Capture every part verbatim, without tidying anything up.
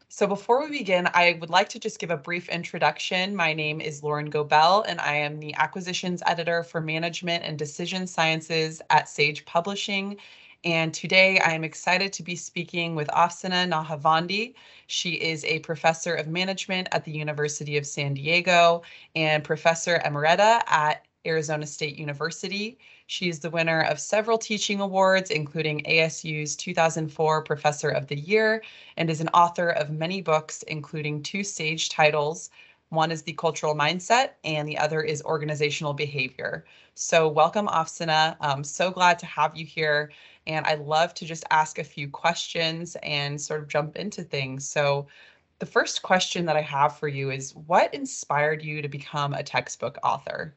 So before we begin, I would like to just give a brief introduction. My name is Lauren Gobel, and I am the Acquisitions Editor for Management and Decision Sciences at Sage Publishing. And today I am excited to be speaking with Afsaneh Nahavandi. She is a professor of management at the University of San Diego and professor emerita at Arizona State University. She is the winner of several teaching awards, including A S U's two thousand four Professor of the Year, and is an author of many books, including two Sage titles. One is The Cultural Mindset, and the other is Organizational Behavior. So welcome, Afsaneh. I'm so glad to have you here. And I'd love to just ask a few questions and sort of jump into things. So the first question that I have for you is, what inspired you to become a textbook author?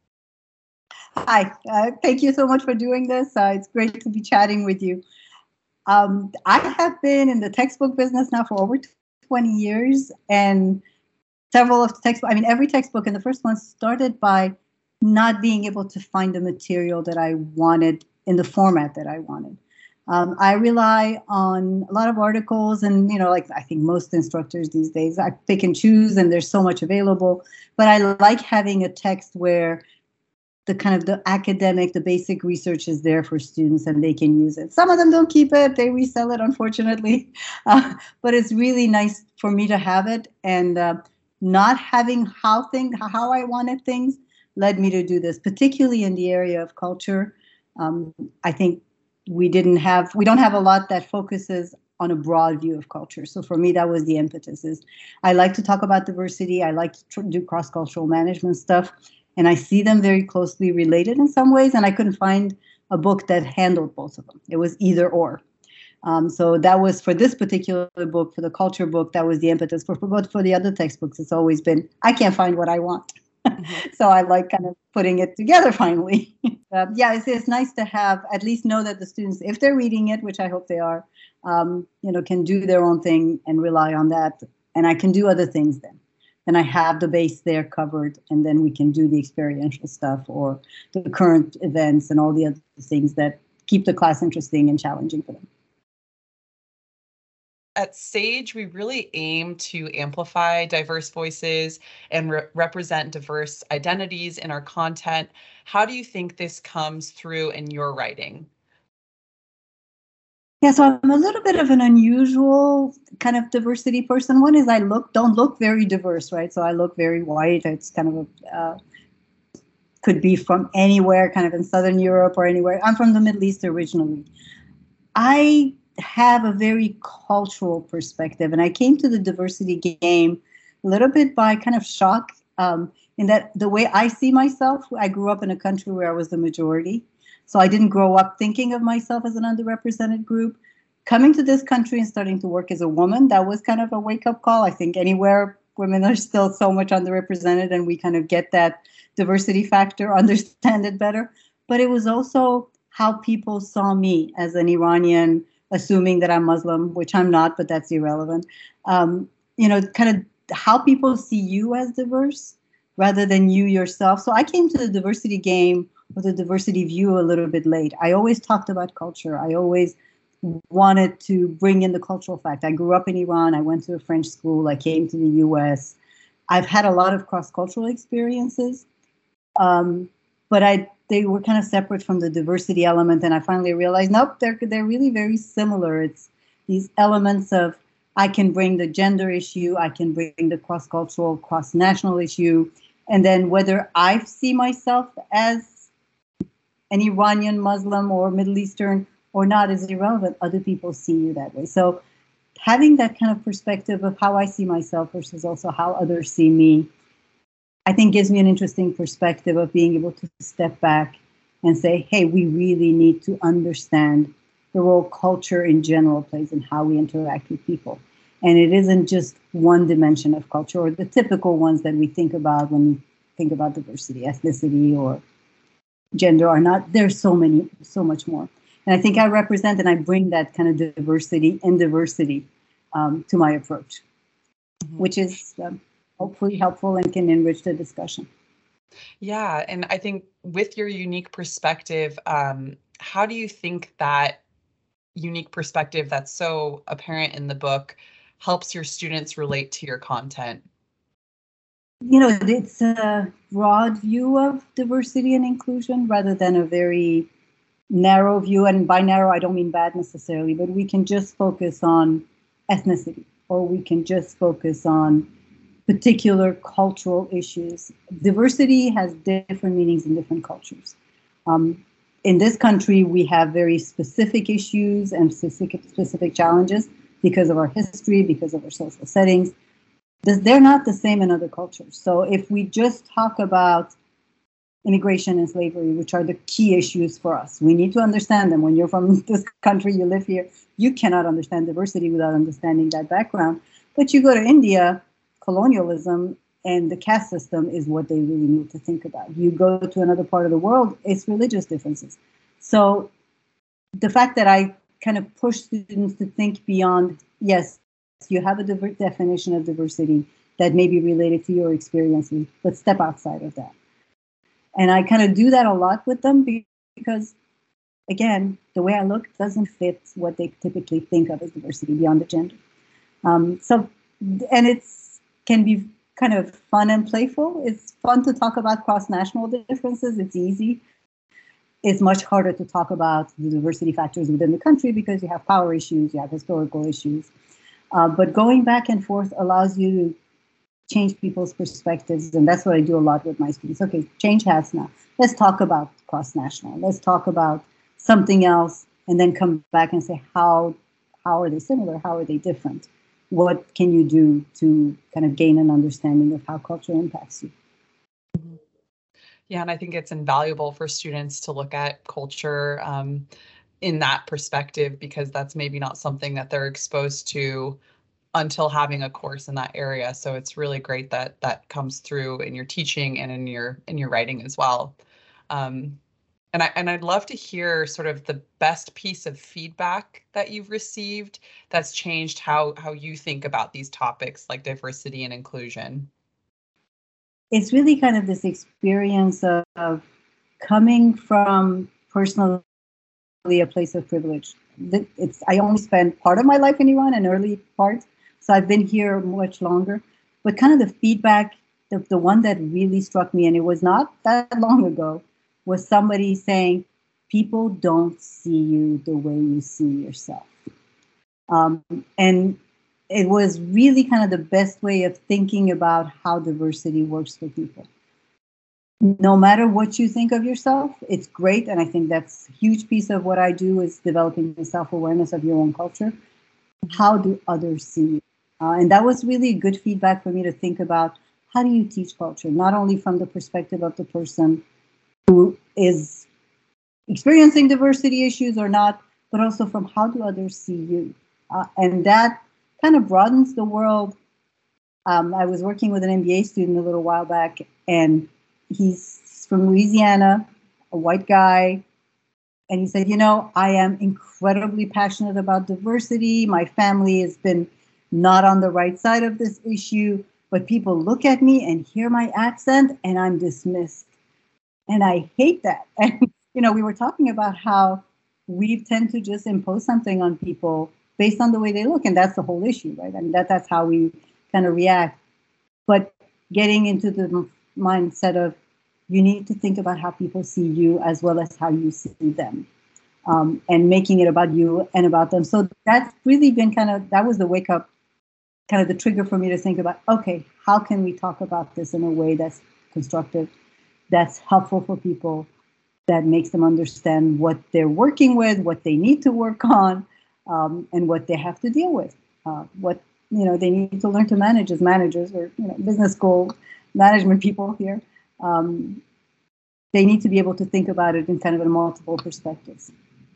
Hi, uh, thank you so much for doing this. Uh, it's great to be chatting with you. Um, I have been in the textbook business now for over twenty years, and several of the textbooks, I mean, every textbook in the first one started by not being able to find the material that I wanted in the format that I wanted. Um, I rely on a lot of articles, and, you know, like I think most instructors these days, I pick and choose, and there's so much available. But I like having a text where the kind of the academic, the basic research is there for students and they can use it. Some of them don't keep it, they resell it, unfortunately. Uh, but it's really nice for me to have it, and uh, not having how thing, how I wanted things led me to do this, particularly in the area of culture. Um, I think we didn't have, we don't have a lot that focuses on a broad view of culture. So for me, that was the impetus. Is I like to talk about diversity. I like to do cross-cultural management stuff. And I see them very closely related in some ways, and I couldn't find a book that handled both of them. It was either or. Um, so that was for this particular book, for the culture book, that was the impetus. For, for both for the other textbooks, it's always been, I can't find what I want. Mm-hmm. So I like kind of putting it together finally. uh, yeah, it's, it's nice to have, at least know that the students, if they're reading it, which I hope they are, um, you know, can do their own thing and rely on that. And I can do other things then. Then I have the base there covered, and then we can do the experiential stuff or the current events and all the other things that keep the class interesting and challenging for them. At Sage, we really aim to amplify diverse voices and re- represent diverse identities in our content. How do you think this comes through in your writing? Yeah, so I'm a little bit of an unusual kind of diversity person. One is I look don't look very diverse, right? So I look very white. It's kind of a uh, could be from anywhere, kind of in Southern Europe or anywhere. I'm from the Middle East originally. I have a very cultural perspective, and I came to the diversity game a little bit by kind of shock. Um, in that the way I see myself, I grew up in a country where I was the majority. So I didn't grow up thinking of myself as an underrepresented group. Coming to this country and starting to work as a woman, that was kind of a wake-up call. I think anywhere women are still so much underrepresented, and we kind of get that diversity factor, understand it better. But it was also how people saw me as an Iranian, assuming that I'm Muslim, which I'm not, but that's irrelevant. Um, you know, kind of how people see you as diverse rather than you yourself. So I came to the diversity game with a diversity view a little bit late. I always talked about culture. I always wanted to bring in the cultural fact. I grew up in Iran. I went to a French school. I came to the U S. I've had a lot of cross-cultural experiences, um, but I they were kind of separate from the diversity element. And I finally realized, nope, they're they're really very similar. It's these elements of I can bring the gender issue, I can bring the cross-cultural, cross-national issue, and then whether I see myself as an Iranian Muslim or Middle Eastern or not is irrelevant. Other people see you that way. So having that kind of perspective of how I see myself versus also how others see me, I think gives me an interesting perspective of being able to step back and say, hey, we really need to understand the role culture in general plays in how we interact with people. And it isn't just one dimension of culture or the typical ones that we think about when we think about diversity, ethnicity, or gender or not. There's so many, so much more. And I think I represent and I bring that kind of diversity and diversity um, to my approach, mm-hmm. which is um, hopefully helpful and can enrich the discussion. Yeah, and I think with your unique perspective, um, how do you think that unique perspective that's so apparent in the book, helps your students relate to your content? You know, it's a broad view of diversity and inclusion rather than a very narrow view. And by narrow, I don't mean bad necessarily, but we can just focus on ethnicity, or we can just focus on particular cultural issues. Diversity has different meanings in different cultures. Um, in this country, we have very specific issues and specific, specific challenges because of our history, because of our social settings. They're not the same in other cultures. So if we just talk about immigration and slavery, which are the key issues for us, we need to understand them. When you're from this country, you live here, you cannot understand diversity without understanding that background. But you go to India, colonialism and the caste system is what they really need to think about. You go to another part of the world, it's religious differences. So the fact that I kind of push students to think beyond, yes, you have a diver- definition of diversity that may be related to your experiences, but step outside of that. And I kind of do that a lot with them because, again, the way I look doesn't fit what they typically think of as diversity beyond the gender. Um, so, and it's can be kind of fun and playful. It's fun to talk about cross-national differences. It's easy. It's much harder to talk about the diversity factors within the country because you have power issues, you have historical issues. Uh, but going back and forth allows you to change people's perspectives, and that's what I do a lot with my students. Okay, change has now. Let's talk about cross-national. Let's talk about something else, and then come back and say, how, how are they similar? How are they different? What can you do to kind of gain an understanding of how culture impacts you? Yeah, and I think it's invaluable for students to look at culture um, in that perspective, because that's maybe not something that they're exposed to until having a course in that area. So it's really great that that comes through in your teaching and in your in your writing as well. Um, and I and I'd love to hear sort of the best piece of feedback that you've received that's changed how how you think about these topics like diversity and inclusion. It's really kind of this experience of, of coming from personally a place of privilege. It's I only spent part of my life in Iran, an early part, so I've been here much longer. But kind of the feedback, the, the one that really struck me, and it was not that long ago, was somebody saying, people don't see you the way you see yourself. Um, and it was really kind of the best way of thinking about how diversity works for people. No matter what you think of yourself, it's great. And I think that's a huge piece of what I do is developing the self-awareness of your own culture. How do others see you? Uh, and that was really good feedback for me to think about, how do you teach culture? Not only from the perspective of the person who is experiencing diversity issues or not, but also from how do others see you? Uh, and that kind of broadens the world. Um, I was working with an M B A student a little while back, and he's from Louisiana, a white guy. And he said, you know, I am incredibly passionate about diversity. My family has been not on the right side of this issue, but people look at me and hear my accent and I'm dismissed. And I hate that. And, you know, we were talking about how we tend to just impose something on people based on the way they look. And that's the whole issue, right? I mean, that, that's how we kind of react. But getting into the mindset of, you need to think about how people see you as well as how you see them, um, and making it about you and about them. So that's really been kind of, that was the wake up, kind of the trigger for me to think about, okay, how can we talk about this in a way that's constructive, that's helpful for people, that makes them understand what they're working with, what they need to work on, um, and what they have to deal with, uh, what, you know, they need to learn to manage as managers, or, you know, business school management people here. Um, they need to be able to think about it in kind of a multiple perspectives.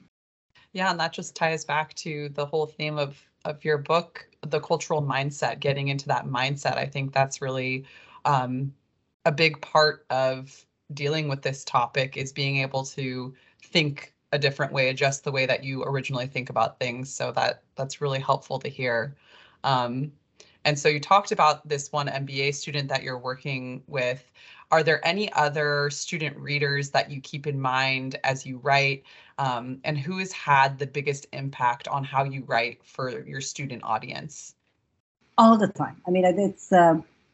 Yeah, and that just ties back to the whole theme of of your book, the cultural mindset, getting into that mindset. I think that's really um, a big part of dealing with this topic, is being able to think a different way, adjust the way that you originally think about things. So that that's really helpful to hear. Um, and so you talked about this one M B A student that you're working with. Are there any other student readers that you keep in mind as you write? Um, and who has had the biggest impact on how you write for your student audience? all the time. I mean, it's, uh,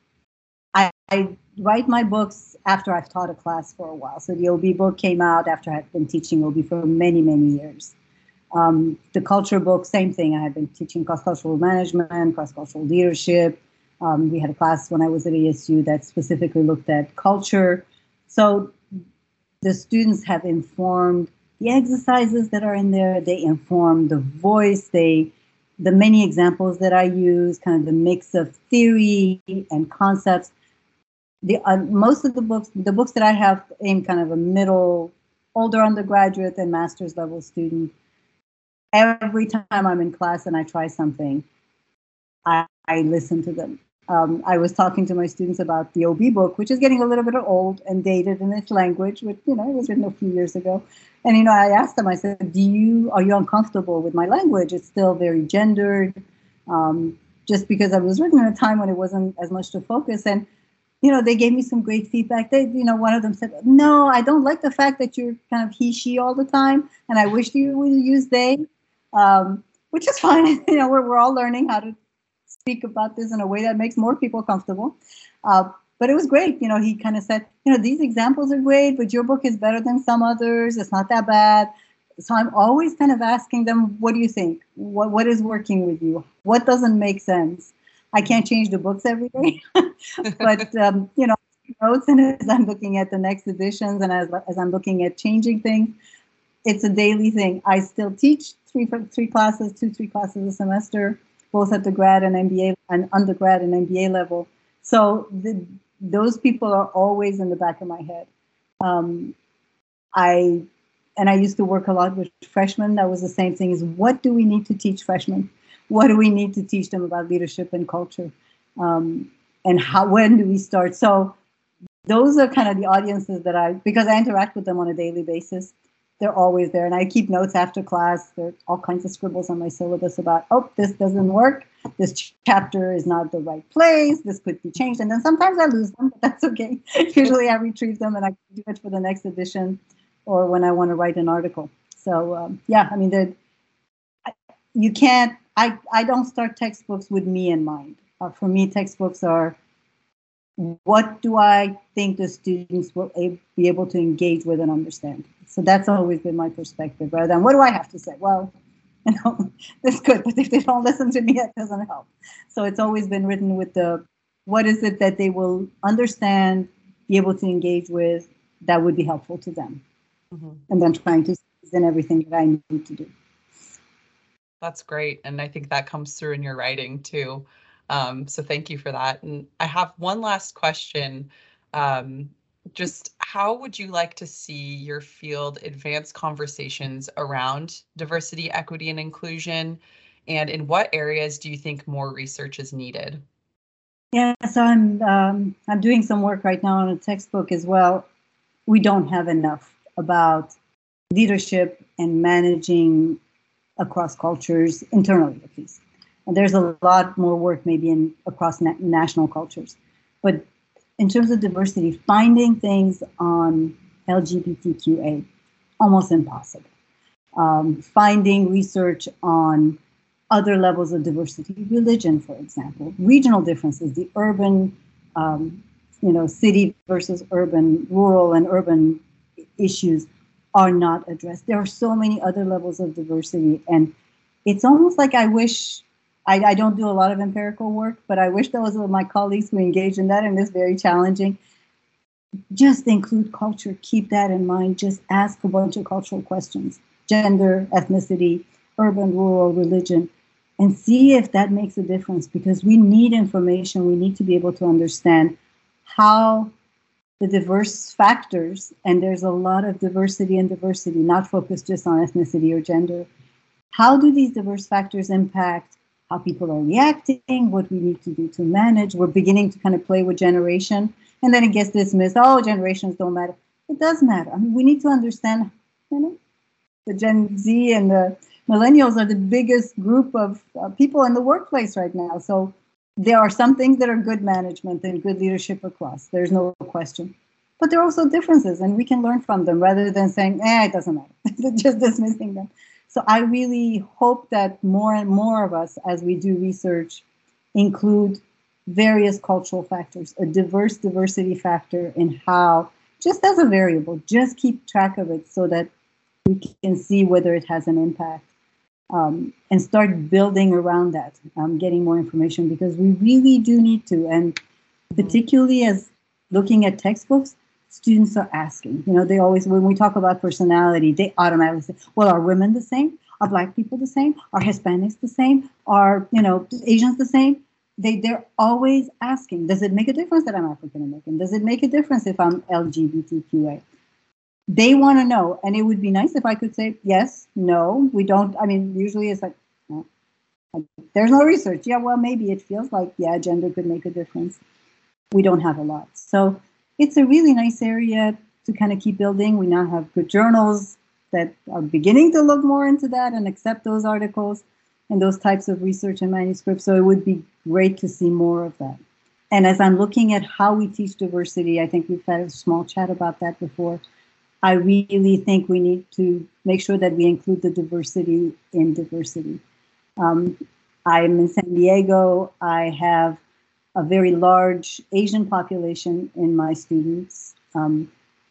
I, I write my books after I've taught a class for a while. So the O B book came out after I've been teaching O B for many, many years. Um, the culture book, same thing. I had been teaching cross-cultural management, cross-cultural leadership. Um, we had a class when I was at A S U that specifically looked at culture. So the students have informed the exercises that are in there. They inform the voice. They, the many examples that I use, kind of the mix of theory and concepts. The uh, most of the books, the books that I have aim kind of a middle, older undergraduate and master's level student. Every time I'm in class and I try something, I, I listen to them. Um, I was talking to my students about the O B book, which is getting a little bit old and dated in its language, which, you know, it was written a few years ago. And, you know, I asked them, I said, do you, are you uncomfortable with my language? It's still very gendered, um, just because I was written at a time when it wasn't as much to focus. And, you know, they gave me some great feedback. They, you know, one of them said, no, I don't like the fact that you're kind of he, she all the time. And I wish you would use they, um, which is fine. You know, we're, we're all learning how to speak about this in a way that makes more people comfortable. Uh, but it was great. You know, he kind of said, you know, these examples are great, but your book is better than some others. It's not that bad. So I'm always kind of asking them, what do you think? What What is working with you? What doesn't make sense? I can't change the books every day, but, um, you know, notes, and as I'm looking at the next editions and as, as I'm looking at changing things, it's a daily thing. I still teach three, three classes, two, three classes a semester, both at the grad and M B A and undergrad and M B A level. So the, those people are always in the back of my head. Um, I and I used to work a lot with freshmen. That was the same thing. Is what do we need to teach freshmen? What do we need to teach them about leadership and culture? Um, and how? When do we start? So those are kind of the audiences that I, because I interact with them on a daily basis. They're always there. And I keep notes after class. There are all kinds of scribbles on my syllabus about, oh, this doesn't work. This ch- chapter is not the right place. This could be changed. And then sometimes I lose them, but that's okay. Usually I retrieve them and I do it for the next edition or when I want to write an article. So, um, yeah, I mean, the, you can't, I, I don't start textbooks with me in mind. Uh, for me, textbooks are, what do I think the students will a- be able to engage with and understand? So that's always been my perspective, rather than what do I have to say? Well, you know, that's good, but if they don't listen to me, it doesn't help. So it's always been written with the, what is it that they will understand, be able to engage with, that would be helpful to them. Mm-hmm. And then trying to squeeze in everything that I need to do. That's great. And I think that comes through in your writing too. Um, so thank you for that. And I have one last question. Um, just how would you like to see your field advance conversations around diversity, equity, and inclusion? And in what areas do you think more research is needed? Yeah, so I'm um, I'm doing some work right now on a textbook as well. We don't have enough about leadership and managing across cultures, internally at least. And there's a lot more work maybe in across na- national cultures. But in terms of diversity, finding things on L G B T Q A, almost impossible. Um, finding research on other levels of diversity, religion, for example, regional differences, the urban, um, you know, city versus urban, rural and urban issues are not addressed. There are so many other levels of diversity, and it's almost like I wish, I, I don't do a lot of empirical work, but I wish those were my colleagues who engage in that, and it's very challenging. Just include culture, keep that in mind, just ask a bunch of cultural questions, gender, ethnicity, urban, rural, religion, and see if that makes a difference, because we need information. We need to be able to understand how the diverse factors, and there's a lot of diversity and diversity, not focused just on ethnicity or gender. How do these diverse factors impact how people are reacting, what we need to do to manage? We're beginning to kind of play with generation, and then it gets dismissed. Oh, generations don't matter. It does matter. I mean, we need to understand, you know, the Gen Z and the millennials are the biggest group of uh, people in the workplace right now. So there are some things that are good management and good leadership across. There's no question. But there are also differences, and we can learn from them rather than saying, eh, it doesn't matter, just dismissing them. So I really hope that more and more of us, as we do research, include various cultural factors, a diverse diversity factor in how, just as a variable, just keep track of it so that we can see whether it has an impact, um, and start building around that, um, getting more information, because we really do need to. And particularly as looking at textbooks, students are asking, you know, they always, when we talk about personality, they automatically say, well, are women the same? Are Black people the same? Are Hispanics the same? Are, you know, Asians the same? They, they're always asking, does it make a difference that I'm African American? Does it make a difference if I'm L G B T Q A? They want to know. And it would be nice if I could say, yes, no, we don't. I mean, usually it's like, no, there's no research. Yeah, well, maybe it feels like, yeah, gender could make a difference. We don't have a lot. So it's a really nice area to kind of keep building. We now have good journals that are beginning to look more into that and accept those articles and those types of research and manuscripts. So it would be great to see more of that. And as I'm looking at how we teach diversity, I think we've had a small chat about that before. I really think we need to make sure that we include the diversity in diversity. Um, I'm in San Diego. I have a very large Asian population in my students, um,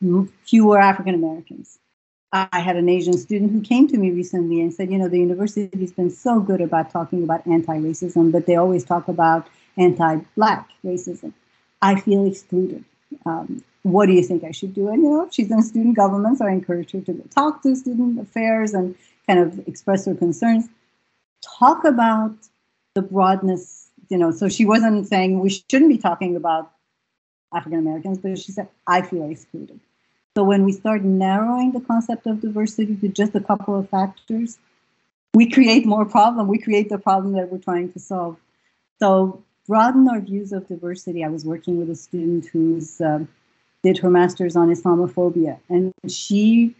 fewer African Americans. I had an Asian student who came to me recently and said, you know, the university's been so good about talking about anti-racism, but they always talk about anti-Black racism. I feel excluded. Um, what do you think I should do? And, you know, she's in student government, so I encourage her to talk to student affairs and kind of express her concerns. Talk about the broadness, you know, so she wasn't saying we shouldn't be talking about African Americans, but she said, I feel excluded. So when we start narrowing the concept of diversity to just a couple of factors, we create more problem. We create the problem that we're trying to solve. So broaden our views of diversity. I was working with a student who's uh, did her master's on Islamophobia, and she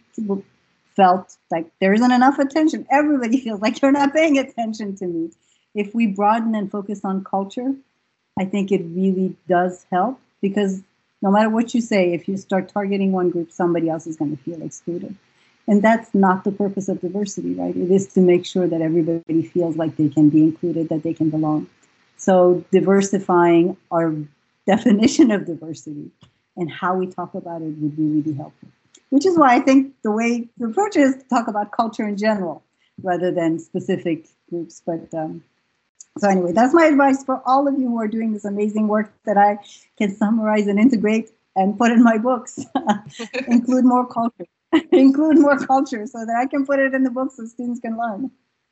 felt like there isn't enough attention. Everybody feels like you're not paying attention to me. If we broaden and focus on culture, I think it really does help, because no matter what you say, if you start targeting one group, somebody else is going to feel excluded. And that's not the purpose of diversity, right? It is to make sure that everybody feels like they can be included, that they can belong. So diversifying our definition of diversity and how we talk about it would really be helpful. Which is why I think the way to approach it is to talk about culture in general rather than specific groups. But um, so anyway, that's my advice for all of you who are doing this amazing work that I can summarize and integrate and put in my books. Include more culture. Include more culture so that I can put it in the books so students can learn.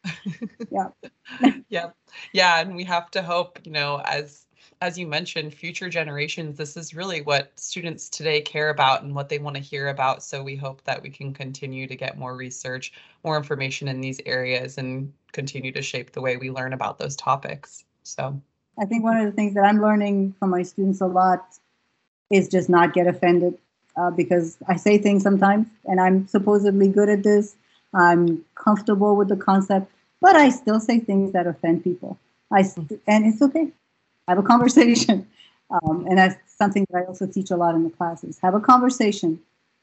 Yeah. Yeah. Yeah. And we have to hope, you know, as as you mentioned, future generations, this is really what students today care about and what they want to hear about. So we hope that we can continue to get more research, more information in these areas, and continue to shape the way we learn about those topics. So I think one of the things that I'm learning from my students a lot is just not get offended, uh, because I say things sometimes and I'm supposedly good at this. I'm comfortable with the concept, but I still say things that offend people. I st- and it's okay. Have a conversation. Um, and that's something that I also teach a lot in the classes. Have a conversation.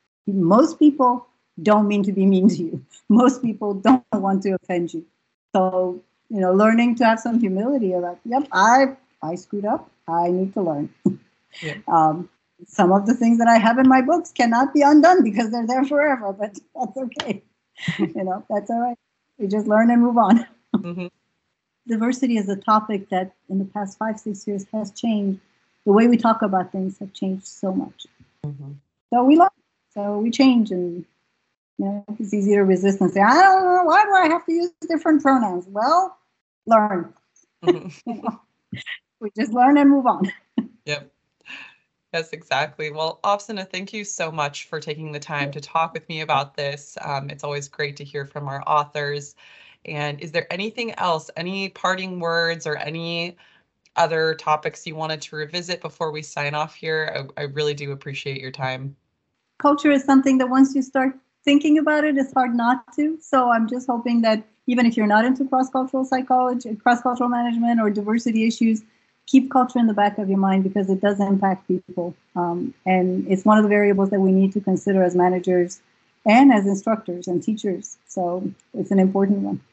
Most people don't mean to be mean to you. Most people don't want to offend you. So, you know, learning to have some humility about, yep, I I screwed up. I need to learn. yeah. um, some of the things that I have in my books cannot be undone because they're there forever, but that's okay. You know, that's all right. We just learn and move on. Mm-hmm. Diversity is a topic that in the past five, six years has changed. The way we talk about things have changed so much. Mm-hmm. So we learn, so we change, and you know, it's easy to resist and say, I don't know, why do I have to use different pronouns? Well, learn. Mm-hmm. You know, we just learn and move on. Yep. Yes, exactly. Well, Afsaneh, thank you so much for taking the time to talk with me about this. Um, it's always great to hear from our authors. And is there anything else, any parting words or any other topics you wanted to revisit before we sign off here? I, I really do appreciate your time. Culture is something that once you start thinking about it, it's hard not to. So I'm just hoping that even if you're not into cross-cultural psychology, cross-cultural management or diversity issues, keep culture in the back of your mind because it does impact people. Um, and it's one of the variables that we need to consider as managers and as instructors and teachers. So it's an important one.